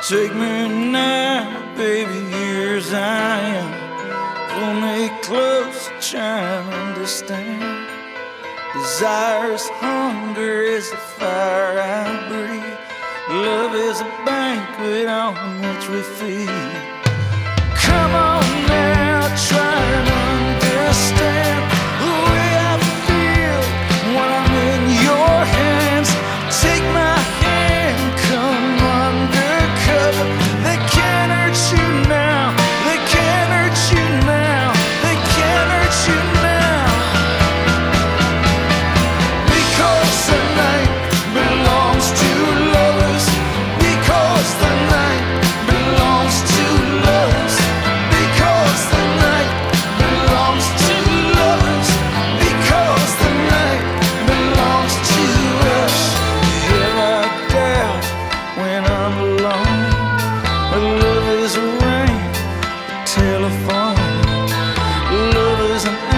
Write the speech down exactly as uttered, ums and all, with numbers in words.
Take me now, baby, here as I am. Pull me close, try and understand. Desire is hunger, is the fire I breathe. Love is a banquet on which we feed. Come on now, try and understand the way I feel when I'm in your hands. Take my hand, come undercover. They can't hurt you now, they can't hurt you now, they can't hurt you now. Because the night belongs to lovers. Because the night belongs to lovers. Because the night belongs to lovers. Because the night belongs to us. Have I doubt when I'm alone? Love is a ring, a telephone. Love is an